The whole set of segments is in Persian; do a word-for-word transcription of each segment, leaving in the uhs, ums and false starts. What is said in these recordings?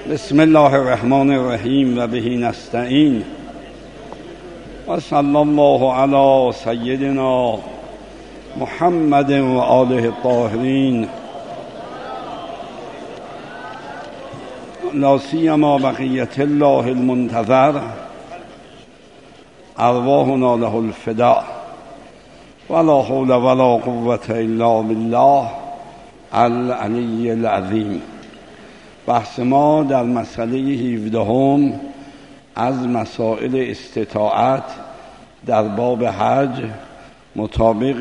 بسم الله الرحمن الرحیم و به نستعین و صلی الله علی سیدنا محمد و آله الطاهرین لا سیما بقیت الله المنتظر ارواحنا له الفداء ولا حول ولا قوة الا بالله العلی العظیم. بحث ما در مسئله هفدهم از مسائل استطاعت در باب حج مطابق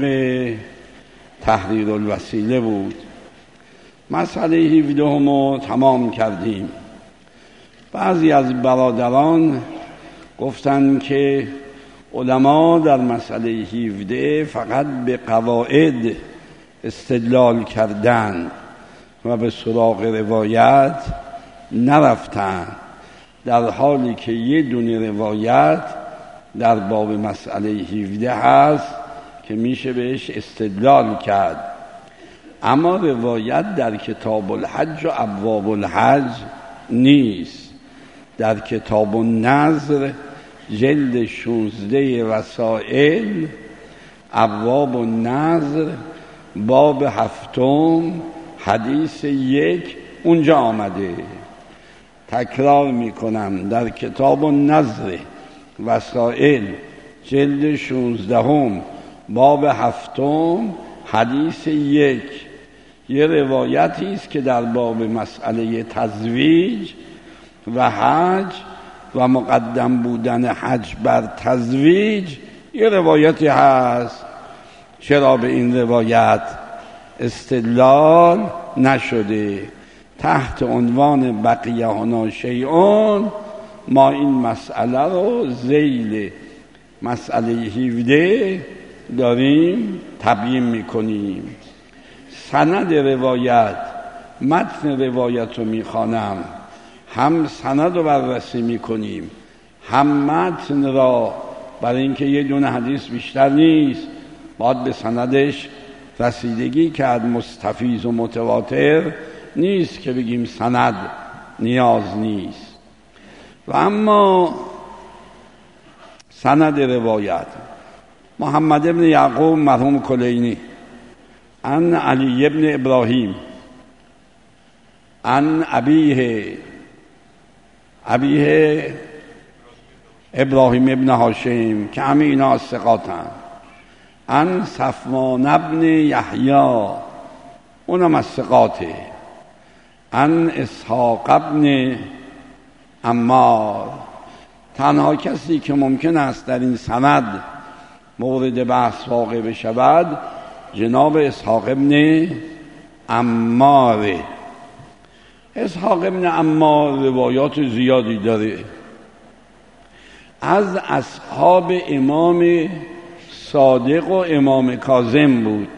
تحریر الوسیله بود. مسئله هفدهم رو تمام کردیم. بعضی از برادران گفتند که علما در مسئله هفده فقط به قواعد استدلال کردند و به سراغ روایت نرفتند، در حالی که یه دونه روایت در باب مسئله هفده هست که میشه بهش استدلال کرد، اما روایت در کتاب الحج و ابواب الحج نیست. در کتاب النذر جلد شانزده رسائل ابواب النذر باب هفتم حدیث یک اونجا آمده. تکرار میکنم، در کتاب النذر رسائل جلد شانزدهم باب هفتم حدیث یک یه روایتی است که در باب مسئله تزویج و حج و مقدم بودن حج بر تزویج یه روایتی هست. چرا به این روایت استدلال نشده؟ تحت عنوان بقیه هنا شیئون ما این مسئله رو ذیل مسئله هفده داریم تبیین میکنیم. سند روایت، متن روایت رو میخوانم، هم سند رو بررسی میکنیم هم متن را، برای اینکه یه دونه حدیث بیشتر نیست، باید به سندش رسیدگی کرد. مستفیض و متواتر نیست که بگیم سند نیاز نیست. و اما سند روایت محمد ابن یعقوب مرحوم کلینی عن علی ابن ابراهیم عن ابیه ابیه ابراهیم ابن هاشم که همه اینا ثقاتن، عن صفوان ابن یحیی اونم از ثقاته، عن اسحاق ابن عمار. تنها کسی که ممکن است در این سند مورد بحث واقع بشود جناب اسحاق ابن عمار. اسحاق ابن عمار روایات زیادی داره، از اصحاب امام صادق و امام کاظم بود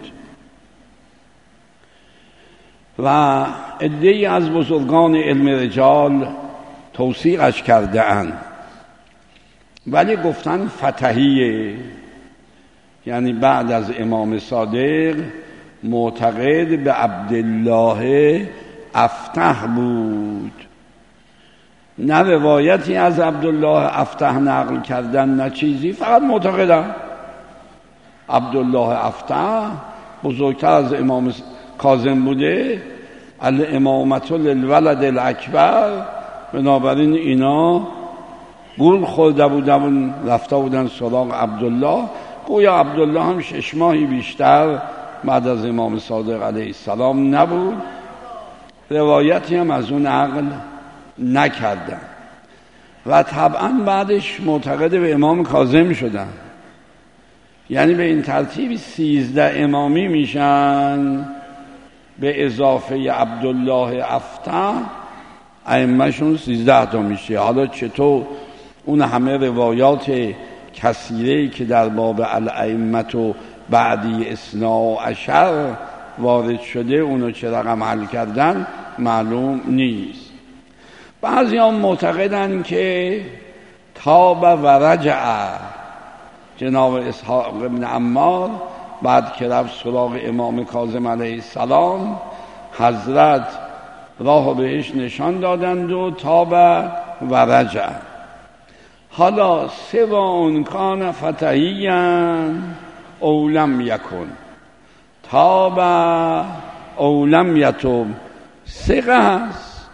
و عده‌ای از بزرگان علم رجال توثیقش کرده اند، ولی گفتن فتحیه، یعنی بعد از امام صادق معتقد به عبدالله افتح بود. نه روایتی از عبدالله افتح نقل کردن نه چیزی، فقط معتقدن عبدالله افتح بزرگتر از امام کاظم بوده، الامامة للولد الاکبر. بنابراین اینا گول خورده بودن رفته بودن سراغ عبدالله، گویا عبدالله هم شش ماهی بیشتر بعد از امام صادق علیه السلام نبود. روایتی هم از اون عقل نکردن و طبعا بعدش معتقد به امام کاظم شدن، یعنی به این ترتیب سیزده امامی میشن به اضافه عبدالله افتح، ائمه‌شون سیزده تا میشه. حالا چطور اون همه روایات کثیره که در باب الائمه و بعدی اثنا عشر وارد شده اونو چه رقم حل کردن معلوم نیست. بعضی هم معتقدن که تاب و رجع جناب اسحاق ابن عمار بعد که رفت سراغ امام کاظم علیه السلام، حضرت راه بهش نشان دادند و تاب و رجع. حالا سوا اون کان فتحیاً اولم یکن تاب اولم یتوب. ثقه هست،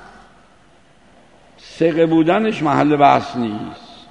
ثقه بودنش محل بحث نیست،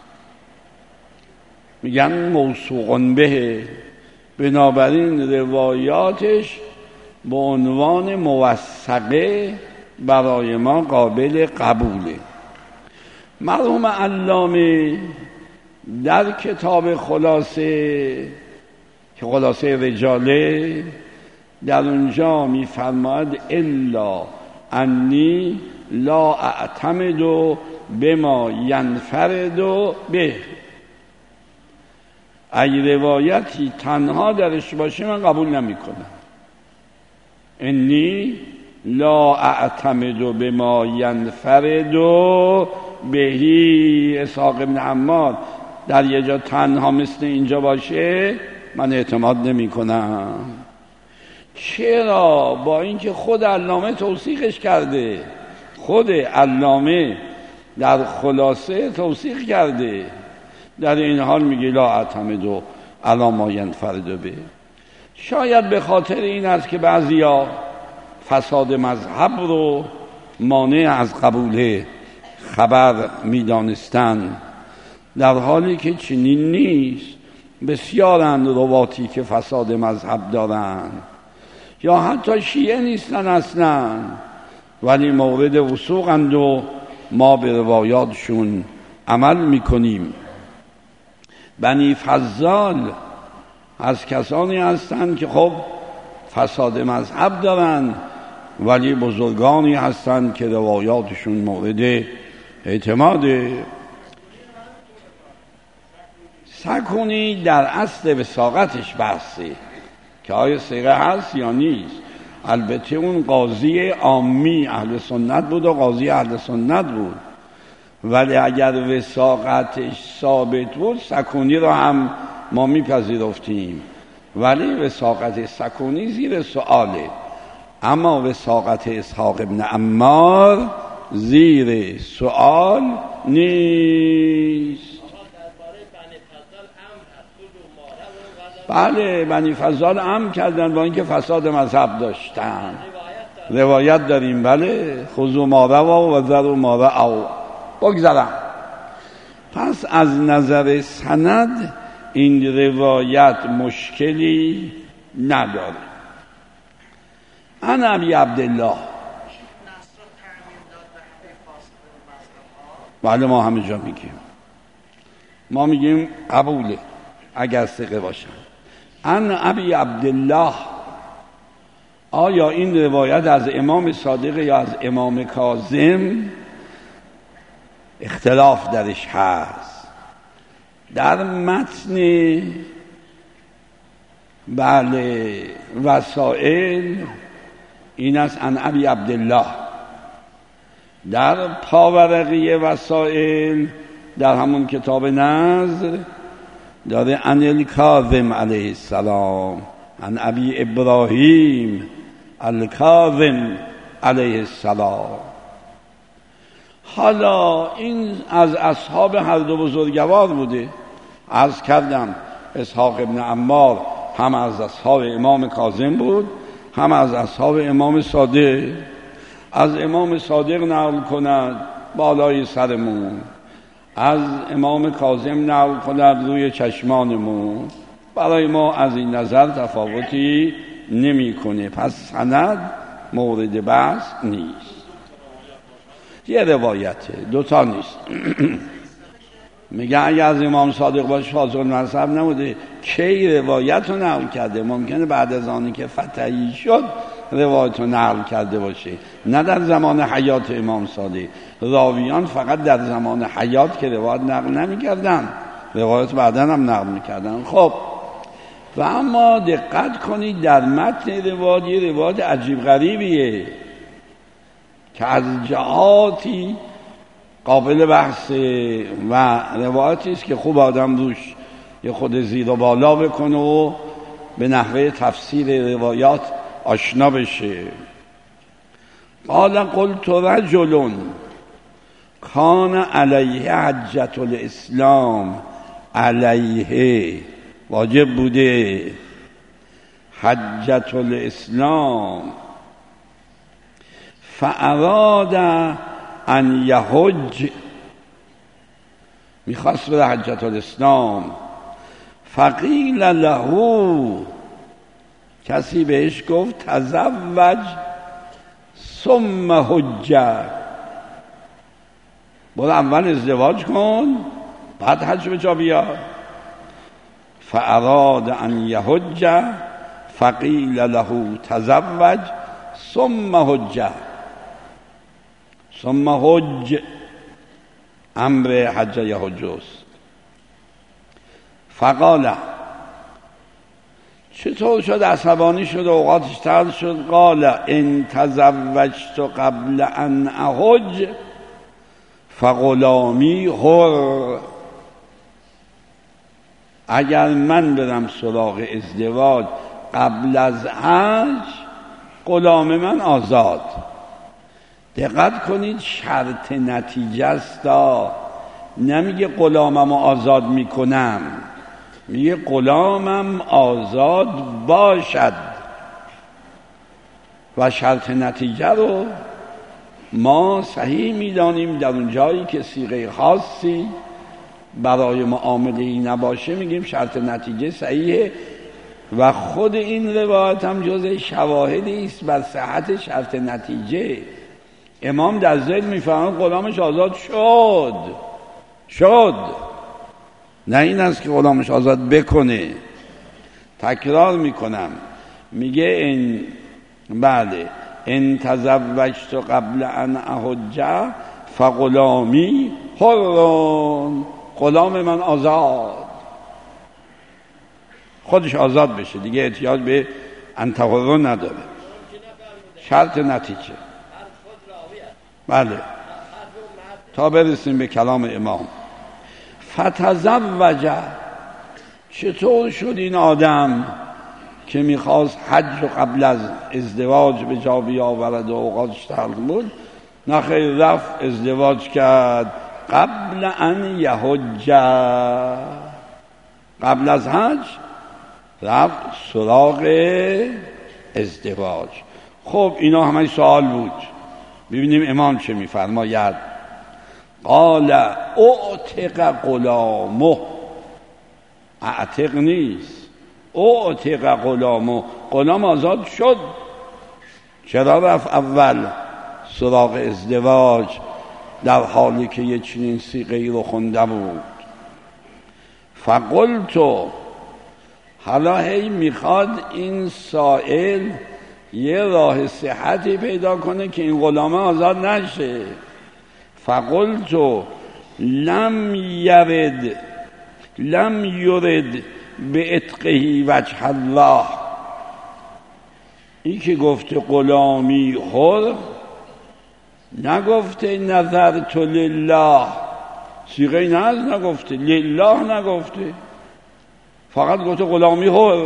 میگن موثوق به، بنابراین روایاتش به عنوان موثقه برای ما قابل قبوله. مرحوم علامه در کتاب خلاصه که خلاصه رجاله در اونجا میفرماید الا انی لا اعتمد بما ینفرد به. اگه روایتی تنها درش باشه من قبول نمی کنم. انی لا اعتمد بما ینفرد بهی. اسحاق ابن عمار در یه جا تنها مثل اینجا باشه من اعتماد نمی کنم. چرا؟ با اینکه خود علامه توثیقش کرده، خود علامه در خلاصه توثیق کرده، در این حال میگه لا اعتمد علی ما ینفرد به. شاید به خاطر این است که بعضیا فساد مذهب رو مانع از قبول خبر میدانستند، در حالی که چنین نیست. بسیارند رواتی که فساد مذهب دارند یا حتی شیعه نیستن اصلا، ولی مورد وثوقند و ما به روایاتشون عمل میکنیم. بنی فضال از کسانی هستند که خب فساد مذهب دارن، ولی بزرگانی هستند که روایاتشون مورد اعتماده. سکونی در اصل وثاقتش بحثه که آیا صیغه هست یا نیست. البته اون قاضی عامی اهل سنت بود و قاضی اهل سنت بود، ولی اگر وثاقتش ثابت بود سکونی رو هم ما میپذیرفتیم، ولی وثاقت سکونی زیر سؤاله. اما وثاقت اسحاق ابن عمار زیر سؤال نیست. بله بنی فضال امر کردن با اینکه فساد مذهب داشتن. روایت داریم بله، خذوا ما روا و ذروا ما رعوا. بگذارم. پس از نظر سند این روایت مشکلی نداره. انا ابی عبدالله، بله ما همه جا میگیم، ما میگیم قبوله اگر ثقه باشن. انا ابی عبدالله، آیا این روایت از امام صادق یا از امام کاظم؟ اختلاف درش هست. در متن بله وسائل این است ان ابی عبدالله. در پاورقی وسائل در همون کتاب نظر داره ان الکاظم علیه السلام، ان ابی ابراهیم الکاظم علیه السلام. حالا این از اصحاب هر دو بزرگوار بوده. عرض کردم اسحاق ابن عمار هم از اصحاب امام کاظم بود، هم از اصحاب امام صادق. از امام صادق نقل کند بالای سرمون، از امام کاظم نقل کند روی چشمانمون. برای ما از این نظر تفاوتی نمیکنه. پس سند مورد بحث نیست. یه روایته، دوتا نیست. میگه اگه از امام صادق باشه فاضل مذهب نبوده، کی روایت رو نقل کرده؟ ممکنه بعد از آنی که فتحی شد روایت رو نقل کرده باشه، نه در زمان حیات امام صادق. راویان فقط در زمان حیات که روایت نقل نمی کردن، روایت بعداً هم نقل می کردن. خب و اما دقت کنید در متن روایت یه روایت عجیب غریبیه که از جهاتی قابل بحثه و روایتی است که خوب آدم روش یه خود زیر و بالا بکنه و به نحوه تفسیر روایات آشنا بشه. قال قلت رجل کان علیه حجت الاسلام، علیه واجب بوده حجت الاسلام، فاراد ان یحج، میخواست بره حجت الاسلام، فقیل له، کسی بهش گفت تزوج ثم حج، برو اول ازدواج کن بعد حج به جا بیار. فاراد ان یحج فقیل له تزوج ثم حج، ثم حج امر حج یحج است. فقال، چطور شد عصبانی شد و اوقاتش تلخ شد؟ قال ان تزوجت قبل ان احج فغلامی حر، اگر من برم سراغ ازدواج قبل از حج غلام من آزاد. دقت کنید شرط نتیجه است، نمیگه غلامم آزاد میکنم، میگه غلامم آزاد باشد. و شرط نتیجه رو ما صحیح میدانیم در اون جایی که صیغه خاصی برای معامله نباشه میگیم شرط نتیجه صحیحه. و خود این روایت هم جزء شواهدی است بر صحت شرط نتیجه. امام در زید میفهمد غلامش آزاد شد شد نه این است که غلامش آزاد بکنه. تکرار میکنم، میگه این بله ان تزوجت قبل ان احج فغلامی حر، غلام من آزاد، خودش آزاد بشه دیگه احتیاج به انتحر نداره. شرط نتیجه بله تا برسیم به کلام امام. فتزوج، چطور شد این آدم که میخواست حج و قبل از ازدواج به جا بیاورد و اوقاتش تلخ بود، نخیر رفت ازدواج کرد قبل ان یحج، قبل از حج رفت سراغ ازدواج. خب اینا همه سوال بود، ببینیم امام چه میفرماید. قال اعتق غلامه، اعتق نیست، اعتق غلامه، غلام آزاد شد. چرا رفت اول سراغ ازدواج در حالی که یه چنین صیغه‌ای رو خونده بود؟ فقلت، حالا هی میخواد این سائل یه راه صحتی پیدا کنه که این غلامه آزاد نشه. فقلت لم یرد لم یرد به اتقه وجه الله، این که گفته غلامی حر نگفته نظرت لله، صیغه ناز نگفته، لله نگفته، فقط گفته غلامی حر.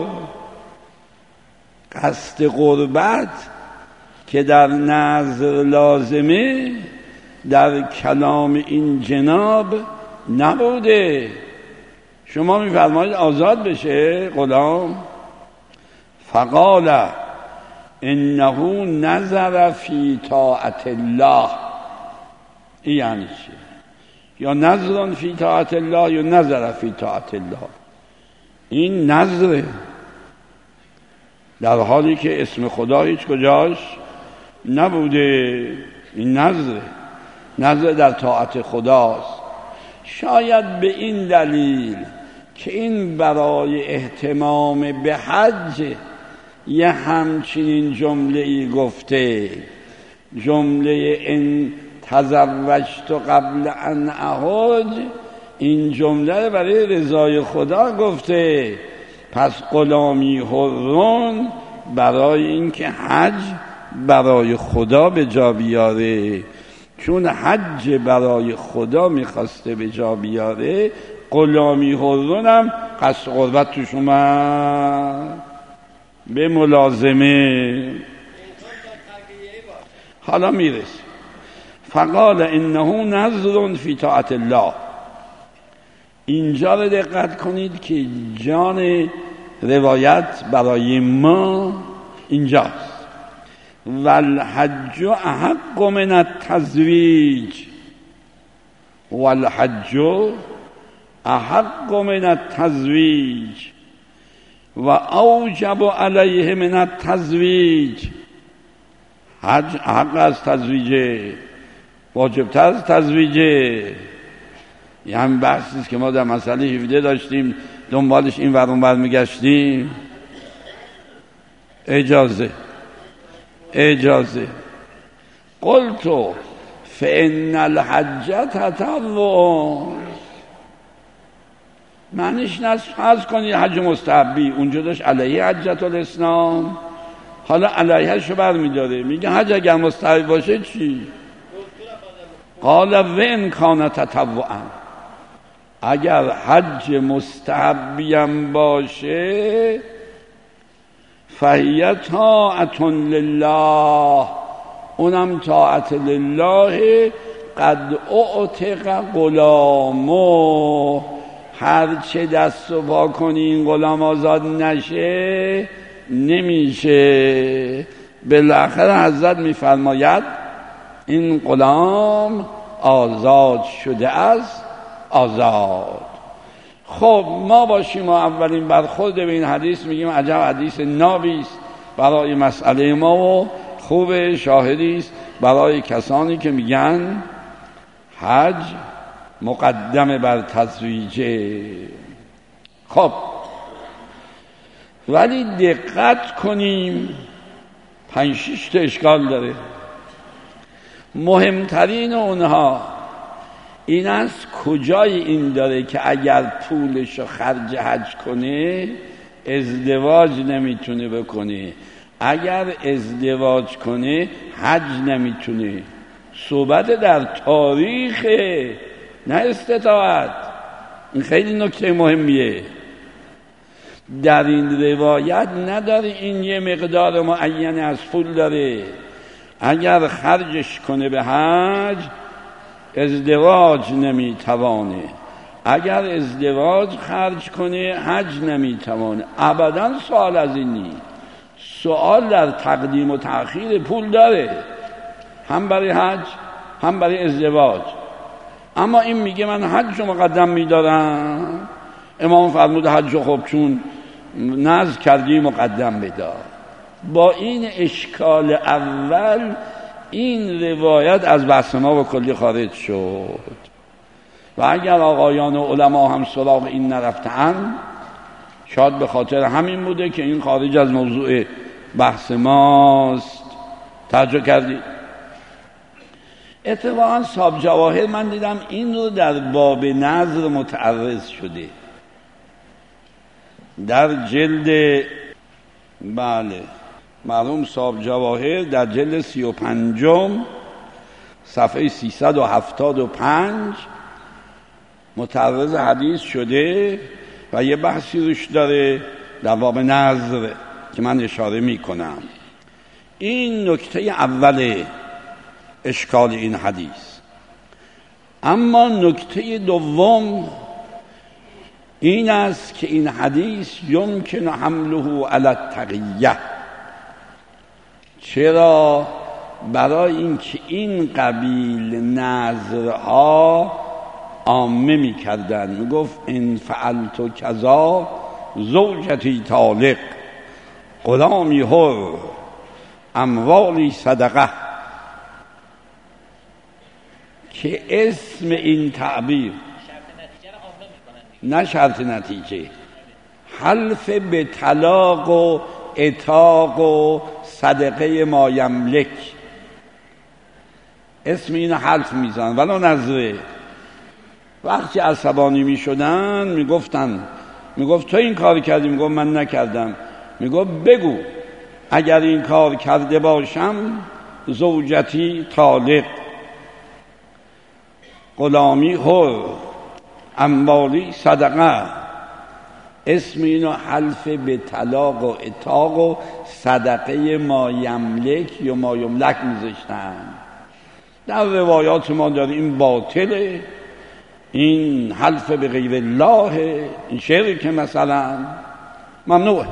قصد قربت که در نظر لازمه در کلام این جناب نبوده. شما میفرمایید آزاد بشه غلام. فقال انه نظر فی طاعت الله، این یعنی چی؟ یا نظران فی طاعت الله یا نظر فی طاعت الله. این نظره در حالی که اسم خدا هیچ کجاش نبوده. این نظره، نظر در طاعت خداست. شاید به این دلیل که این برای اهتمام به حج یه همچنین جمله ای گفته، جمله ان تزوجت قبل ان احج، این جمله برای رضای خدا گفته. پس غلامی حرون برای اینکه حج برای خدا به جا بیاره، چون حج برای خدا میخواسته به جا بیاره، غلامی حرونم قصد قربت توش اومد به ملازمه. حالا میرسیم. فقال انه نذر فی طاعت الله. اینجا رو دقت کنید که جان روایت برای ما اینجاست. والحج احق من التزویج، والحج احق من التزویج و اوجب علیه من التزویج. حج حق از تزویجه، واجبتر از تزویجه. یه همین بحثیست که ما در مسئله هفده داشتیم، دنبالش این ور اون ور میگشتیم. اجازه اجازه قلتو فإن الحج تطوع. معنیش نه فرض کنید حج مستحبی، اونجا داشت علیه حجت الاسلام، حالا علیهشو برمیداره میگه حج اگر مستحبی باشه چی؟ قال و ان کان تطوعا، اگر حج مستحبیم باشه فهی طاعت لله، اونم طاعت لله. قد اعتق غلامو، هر چه دست و پا کنی این غلام آزاد نشه نمیشه. بالاخره حضرت میفرماید این غلام آزاد شده است، آزاد. خب ما باشیم و اولین برخورد به این حدیث میگیم عجب حدیث نابی است برای مسئله ما و خوب شاهدی است برای کسانی که میگن حج مقدم بر تزویجه. خب ولی دقت کنیم، پنج شش تا اشکال داره. مهمترین اونها این است کجای این داره که اگر پولشو خرج حج کنه ازدواج نمیتونه بکنه، اگر ازدواج کنه حج نمیتونه. صحبت در تاریخ نه استطاعت. این خیلی نکته مهمیه. در این روایت نداره این یه مقدار معین از پول داره، اگر خرجش کنه به حج ازدواج نمیتوانه، اگر ازدواج خرج کنه حج نمیتوانه. ابدا سوال از این نیست. سوال در تقدیم و تأخیر پول داره، هم برای حج هم برای ازدواج. اما این میگه من حج رو مقدم میدارم. امام فرمود حج رو خب چون نذر کردی مقدم بدار. با این اشکال اول این روایت از بحث ما به کلی خارج شد. و اگر آقایان و علما هم سراغ این نرفتن شاید به خاطر همین بوده که این خارج از موضوع بحث ماست. توجه کردید؟ اتفاقا صاحب جواهر من دیدم این رو در باب نذر متعرض شده در جلد، بله مرحوم صاحب جواهر در جلد سی و پنجم صفحه سیصد و هفتاد و پنج متعرض حدیث شده و یه بحثی روش داره در باب نذر که من اشاره می کنم. این نکته اول اشکال این حدیث. اما نکته دوم این است که این حدیث یمکن حمله علی التقیه. چرا؟ برای اینکه این قبیل نذرها عامه می کردن. می گفت ان فعلت کذا زوجتی طالق، غلامی حر، اموالی صدقه، که اسم این تعبیر نه شرط نتیجه، حلف به طلاق و عتاق و صدقه ما یملک، اسم این حلف میزن ولو نذره. وقتی عصبانی میشدن میگفتن میگفت تو این کار کردی، میگفت من نکردم، میگفت بگو اگر این کار کرده باشم زوجتی طالق، غلامی حر، اموالی صدقه. اسم اینو حلف به طلاق و عتاق و صدقه ما یملک یا ما یملک میذاشتن. در روایات ما داریم این باطله، این حلف به غیر الله، این شرک مثلا ممنوعه،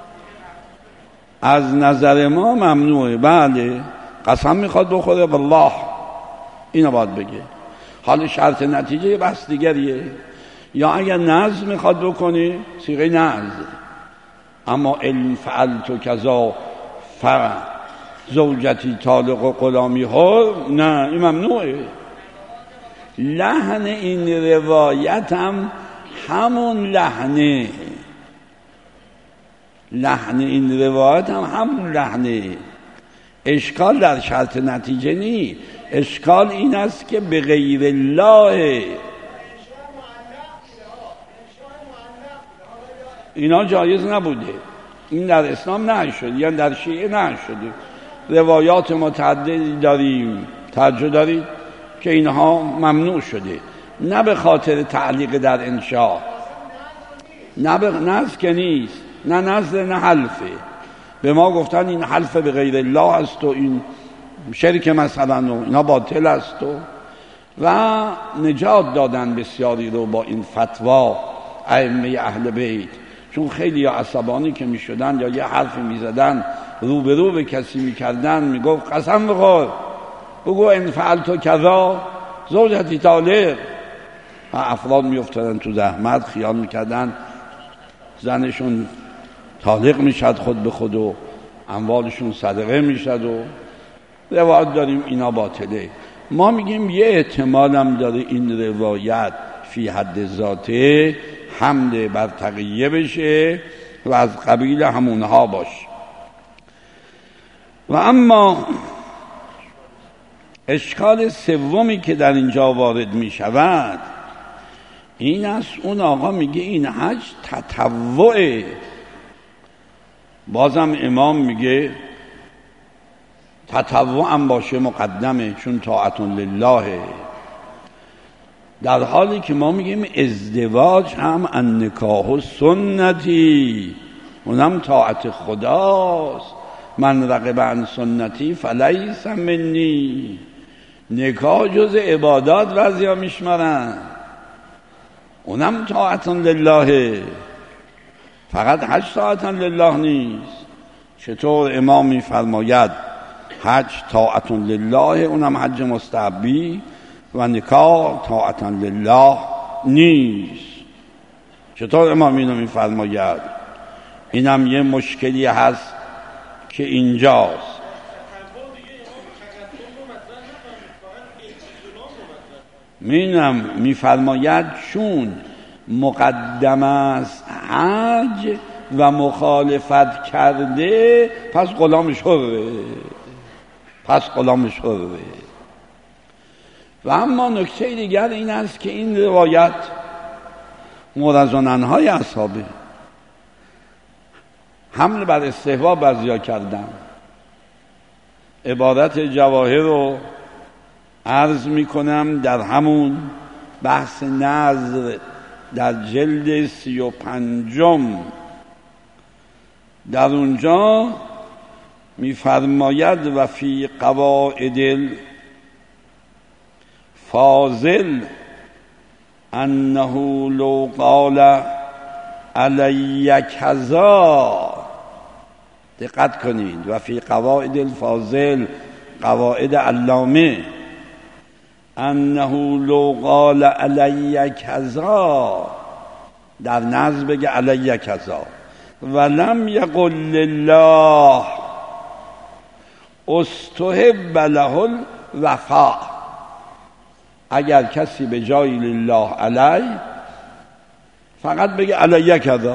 از نظر ما ممنوعه. بله قسم میخواد بخوره بالله، اینو باید بگه. حال شرط نتیجه بحث دیگریه. یا اگر نذر میخواد بکنی صیغه نذر، اما علم فعلت کذا ف زوجتی طالق و غلامی حر، نه این ممنوعه. لحن این روایت هم همون لحنه، لحن این روایت هم همون لحنه. اشکال در شرط نتیجه نی، اشکال این است که به غیر الله اینا جایز نبوده. این در اسلام نشد، یعنی در شیعه نشده. روایات متعددی داریم، توجه دارید که اینها ممنوع شده، نه به خاطر تعلیق در انشاء، نه به نذر که نیست، نه نذر نه حلفه. به ما گفتن این حلف به غیر الله است و این شرک مثلا و اینا باطل است و و نجات دادن بسیاری رو با این فتوا ائمه اهل بیت. چون خیلی عصبانی که می شدن یا یه حرفی می زدن رو به رو به کسی می کردن، می گفت قسم بخور بگو ان فعلت کذا زوجتی طالق. و افراد می افتادن تو زحمت، خیال می کردن زنشون طالق می شد خود به خود و اموالشون صدقه می شد و روایت داریم اینا باطله. ما میگیم یه احتمالم داره این روایت فی حد ذاته حمد بر تقیه بشه و از قبیل همونها باش. و اما اشکال سومی که در اینجا وارد می شود این است، اون آقا میگه این حج تطوعه. بازم امام میگه تطوع هم باشه مقدمه، چون طاعتون لله. در حالی که ما میگیم ازدواج هم النکاح و سنتی، اونم طاعت خداست. من رغب عن سنتی فلیس منی. نکاح جز عبادات بعضیا میشمرن، اونم طاعتون لله، فقط حج طاعتون لله نیست. چطور امام میفرماید حج طاعتون لله، اونم حج مستحبی، و نکاح طاعتون لله نیست. چطور امام اینو میفرماید؟ اینم یه مشکلی هست که اینجاست. مینم میفرماید چون مقدم است حج و مخالفت کرده پس غلامش حره، پس غلامش حره. و اما نکته دیگر این است که این روایت مورزاننهای اصحابه حمل بر استحباب بعضیا کردن. عبارت جواهر رو عرض میکنم در همون بحث نذر در جلد سی و پنجم، در اونجا میفرماید و فی قواعد فاضل انه لو قال علی کذا. دقت کنید، و فی قواعد الفاضل، قواعد علامه، انه لو قال علی کذا، در نظم بگه علی کذا، ولم یقل لله استحب له الوفاء. اگر کسی به جای لله علی فقط بگه علی کذا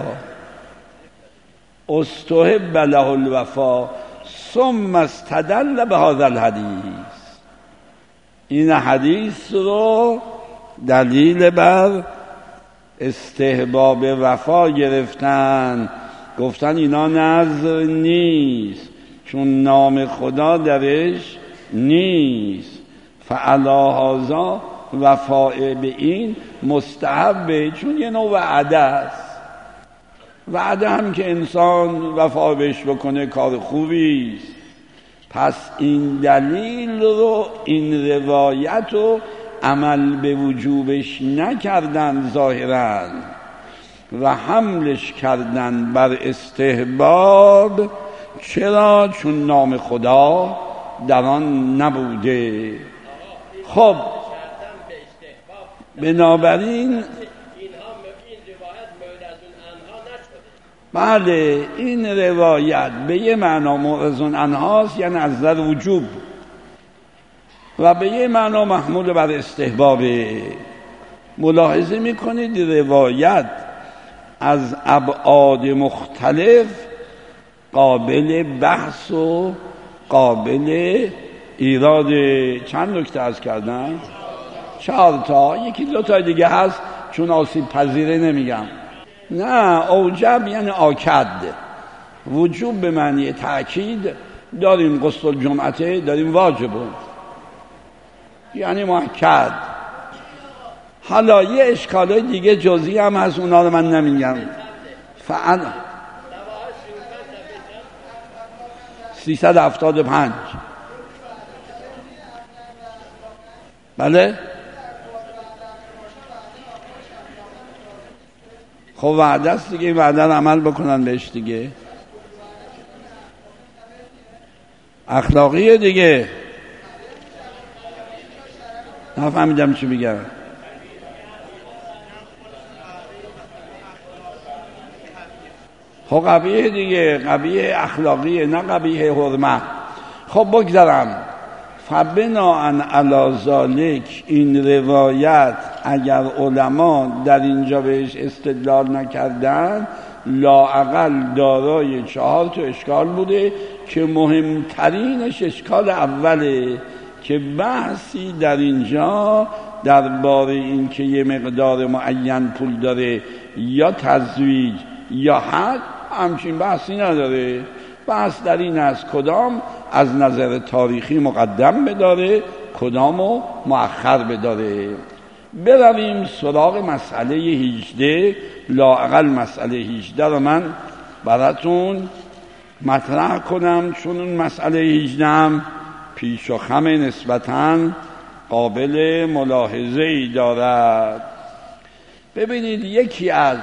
استحب له الوفاء ثم استدل بهذا الحدیث، این حدیث رو دلیل بر استحباب وفا گرفتن، گفتن اینا نذر نیست چون نام خدا درش نیست، فعلا هذا وفاء به این مستحبه، چون یه نوع وعده است. وعده هم که انسان وفا بهش بکنه کار خوبی است. پس این دلیل رو، این روایت رو عمل به وجوبش نکردن ظاهراً و حملش کردن بر استحباب. چرا؟ چون نام خدا در آن نبوده. خب بنابراین بله این روایت به یه معنا معرض عنهاست، یعنی از نظر وجوب، و به یه معنا محمول بر استحباب. ملاحظه میکنید روایت از ابعاد مختلف قابل بحث و قابل ایراد. چند نکته از کردن؟ چهار تا. یکی دو تا دیگه هست چون آسیب پذیره نمیگم. نه، اوجب یعنی آکد. وجوب به معنی تأکید. داریم غسل جمعته، داریم واجبون، یعنی مؤکد. حالا یه اشکالای دیگه جزئی هم هست، اونا رو من نمیگم. فعلا سیصد و هفتاد و پنج. بله خب وعده است دیگه، وعده رو عمل بکنن بهش دیگه. اخلاقیه دیگه. نفهمیدم چی بگم. خب قبیه دیگه، قبیه اخلاقیه نه قبیه حرمت. خب بگذارم. فبناءً علی ذالک این روایت اگر علما در اینجا بهش استدلال نکردن، لااقل دارای چهار تا اشکال بوده که مهمترینش اشکال اوله که بحثی در اینجا درباره این که یه مقدار معین پول داره یا تزویج یا حد، همچین بحثی نداره. بحث در این است کدام از نظر تاریخی مقدم بداره، کدامو مؤخر بداره. برویم سراغ مسئله هجده. لااقل مسئله هجده رو من براتون مطرح کنم، چون اون مسئله هجده هم پیش و خم نسبتاً قابل ملاحظه ای دارد. ببینید یکی از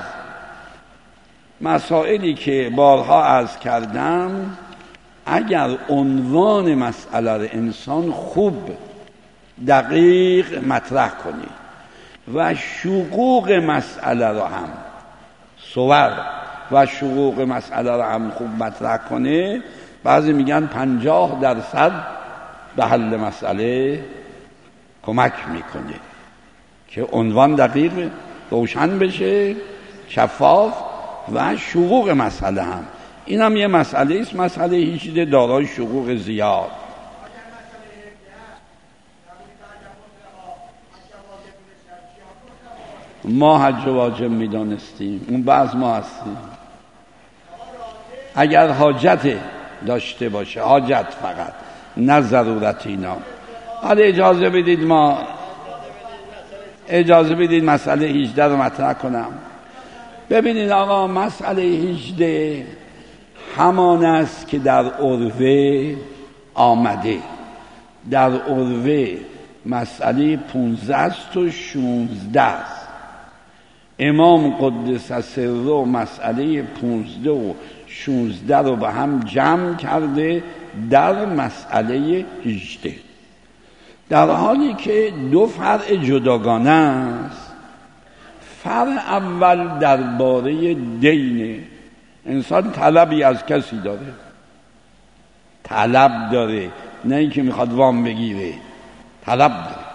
مسائلی که بارها عرض کردم، اگر عنوان مسئله را انسان خوب دقیق مطرح کنی و شقوق مسئله را هم صور و شقوق مسئله را هم خوب مطرح کنه، بعضی میگن پنجاه درصد به حل مسئله کمک میکنه که عنوان دقیق روشن بشه، شفاف، و شقوق مسئله هم. این هم یه مسئله است. مسئله هیچ دارای شقوق زیاد. ما حج واجب میدانستیم، اون بعض ما هستیم. اگر حاجت داشته باشه، حاجت فقط، نه ضرورت اینا. حالا اجازه بدید ما اجازه بدید مسئله هجده رو مطرح کنم. ببینید آقا، مسئله هجده همان است که در عروه آمده. در عروه مسئله پونزده است و شونزده است. امام قدس سره مسئله پونزده و شونزده رو به هم جمع کرده در مسئله هجده، در حالی که دو فرع جداگانه است. فرع اول درباره دینه. انسان طلبی از کسی داره، طلب داره، نه اینکه میخواد وام بگیره، طلب داره.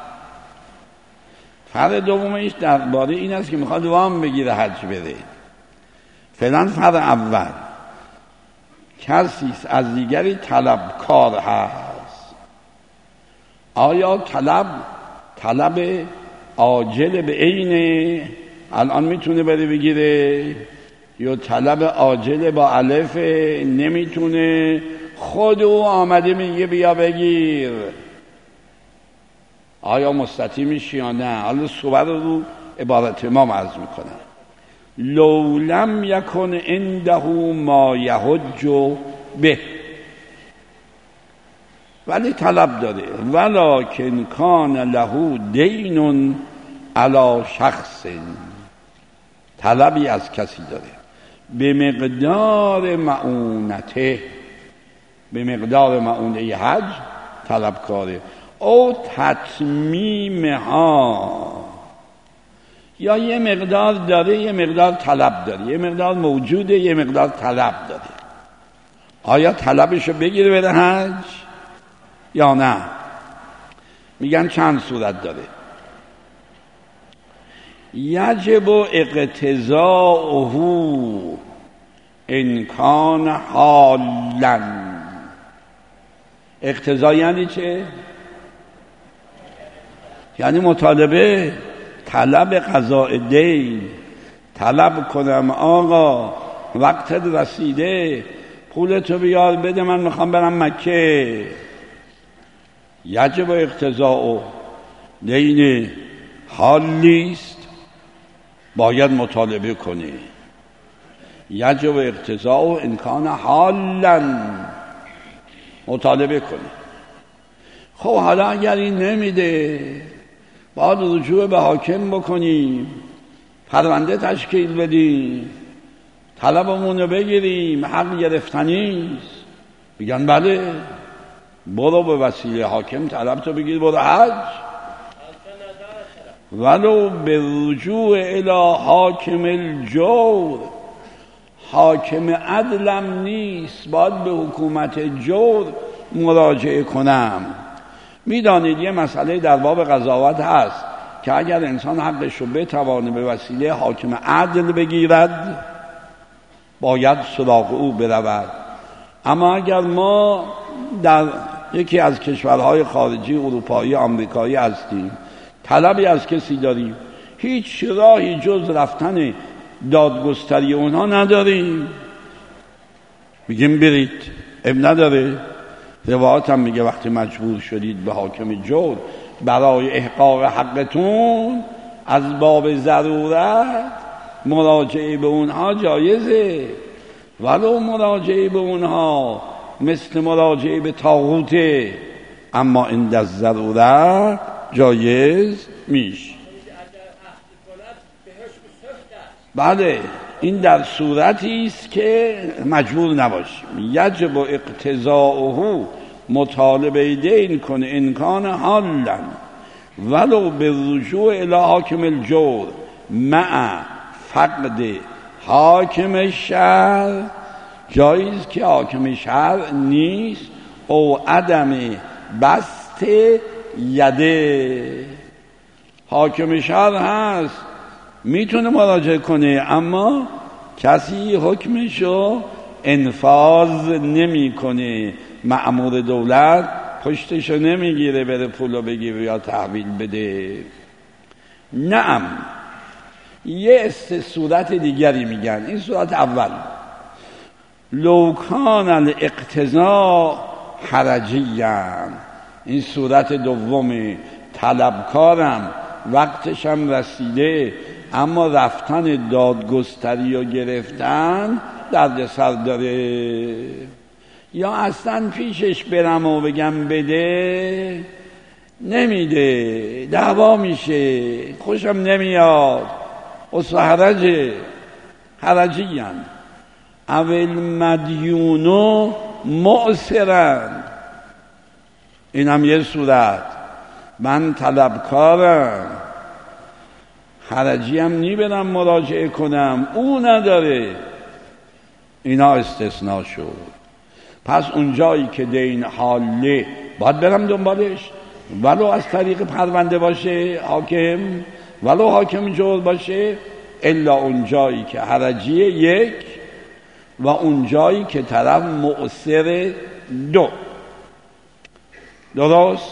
فرع دومش درباره این است که میخواد وام بگیره حج بره. فعلا فرع اول کسی از دیگری طلبکار هست. آیا طلب طلب عاجل به عینه الان میتونه بره بگیره، یا طلب عاجل با الف نمیتونه، خود او آمده میگه بیا بگیر؟ آیا مستطیع میشه یا نه؟ حالا صحبت رو عبارت امام عرض میکنم. لو لم یکن عنده ما یحج به، ولی طلب داره. ولکن کان له دین علی شخص، طلبی از کسی داره به مقدار معونته، به مقدار معونه حج طلبکاره، او تتمیمها، یا یه مقدار داره یه مقدار طلب داره، یه مقدار موجوده یه مقدار طلب داره. آیا طلبشو بگیره بره حج یا نه؟ میگن چند صورت داره. یجب اقتضاؤه ان کان حالا. اقتضا یعنی چه؟ یعنی مطالبه، طلب قضاء دین. طلب کنم آقا وقتت رسیده پولتو بیار بده من میخوام برم مکه. یجب اقتضاء، دین حالیست باید مطالبه کنی. یجب اقتضاء ان کان حالا، مطالبه کنی. خب حالا اگر این نمیده باید رجوع به حاکم بکنیم، پرونده تشکیل بدیم، طلبمونو بگیریم، حق گرفتنیست. میگن بله، برو به وسیله حاکم طلب تو بگیر برو حج، ولو به رجوع الی حاکم الجور. حاکم عدلم نیست، باید به حکومت جور مراجعه کنم. میدانید یه مسئله در باب قضاوت هست که اگر انسان حقش رو بتوانه به وسیله حاکم عدل بگیرد باید سراغ او برود. اما اگر ما در یکی از کشورهای خارجی اروپایی آمریکایی هستیم، طلبی از کسی داریم، هیچ راهی جز رفتن دادگستری اونها نداریم، میگیم برید، اب نداره. روایت هم میگه وقتی مجبور شدید به حاکم جور برای احقاق حقتون از باب ضرورت مراجعه به اونها جایزه، ولو مراجعه به اونها مثل مراجعه به طاغوته، اما این در ضرورت جایز میشه. بله، این در صورتی است که مجبور نباشیم. یجب اقتضاؤه، مطالبه دین کنه انکان حالا ولو به رجوع الی حاکم الجور مع فقد حاکم شهر، جایز که حاکم شهر نیست، او عدم بسط یده. حاکم شهر هست میتونه مراجعه کنه اما کسی حکمشو انفاذ نمی کنه. مأمور دولت پشتشو نمیگیره بره پولو بگیره یا تحویل بده. نعم، یه است صورت دیگری میگن. این صورت اول، لو کان الاقتضاء حرجیاً. این صورت دوم، طلبکارم وقتشم رسیده اما رفتن دادگستری و گرفتن درد سر داره، یا اصلا پیشش برم و بگم بده نمیده، دعوا میشه، خوشم نمیاد، اصلا حرجه حرجیان. اول مدیونو معسرن، اینم یه صورت. من طلبکارم، حرجی هم نی برم مراجعه کنم، او نداره، اینا استثناء شد. پس اون جایی که دین حاله باید برم دنبالش، ولو از طریق پرونده باشه حاکم، ولو حاکم جور باشه، الا اون جایی که حرجیه یک، و اون جایی که طرف مؤثر دو. درست؟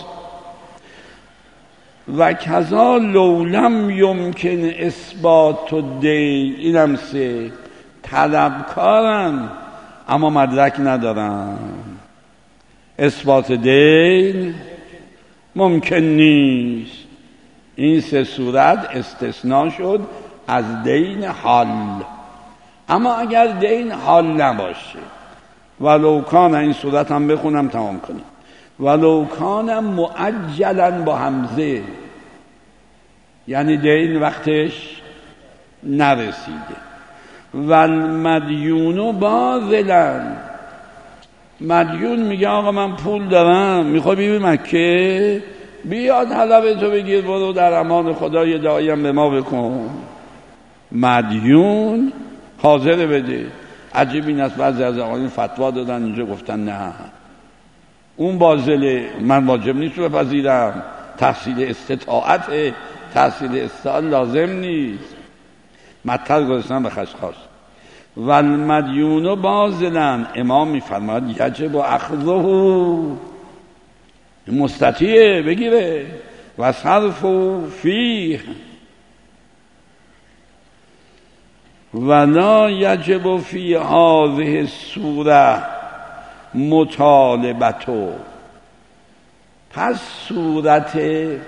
و کذا لو لم یمکن اثبات الدین، اینم سه، طلبکارن اما مدرک ندارن، اثبات دین ممکن نیست. این سه صورت استثناء شد از دین حال. اما اگر دین حال نباشه، ولو کان، این صورت هم بخونم تمام کنیم، ولو کان معجلا با همزه، یعنی دین وقتش نرسیده. والمدیون باذلا، مدیون میگه آقا من پول دارم میخوای بیبی مکه، بیاد حلبه تو بگیر برو در امان خدا یه دعایم به ما بکن. مدیون حاضر بده. عجیب این است بعضی از آقایون فتوا دادن اینجا گفتن نه اون باذله، من واجب نیست بپذیرم، تحصیل استطاعت، تحصیل استطاعت لازم نیست. مطلع گذاشتن به خشخاش. والمدیون باذلا، امام میفرماید یجب اخذه، مستطیعه بگیره، و صرف فیه ولا یجب فی هذه الصوره مطالبتو. پس صورت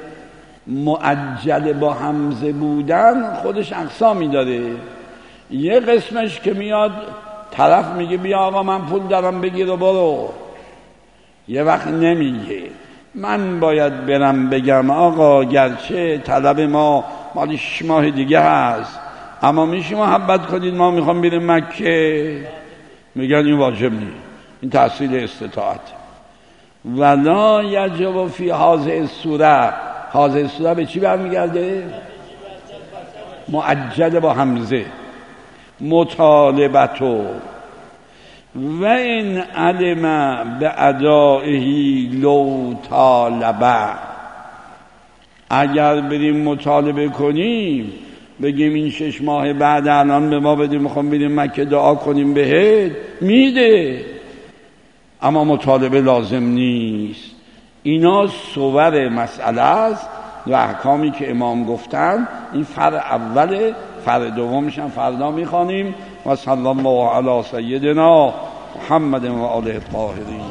معجل با همزه بودن خودش اقسامی داره. یه قسمش که میاد طرف میگه بیا آقا من پول دارم بگیر و برو، یه وقت نمیگه من باید برم بگم آقا گرچه طلب ما مال شش ماه دیگه هست اما میشه محبت کنید ما میخوام بریم مکه، میگن این واجب نیست، این تحصیل استطاعت. ولا یجب فی هذه الصوره، هذه الصوره به چی برمیگرده؟ معجل با همزه. مطالبتو و این علم به ادائهی لو طالبه، اگر بریم مطالبه کنیم بگیم این شش ماه بعد الان به ما بدیم میخوام بریم مکه دعا کنیم بهت، میده، اما مطالبه لازم نیست. اینا صور مسئله است و احکامی که امام گفتن. این فرع اوله، فرع دومش هم فردا میخوانیم. و صلی الله علی سیدنا محمد و آله الطاهرین.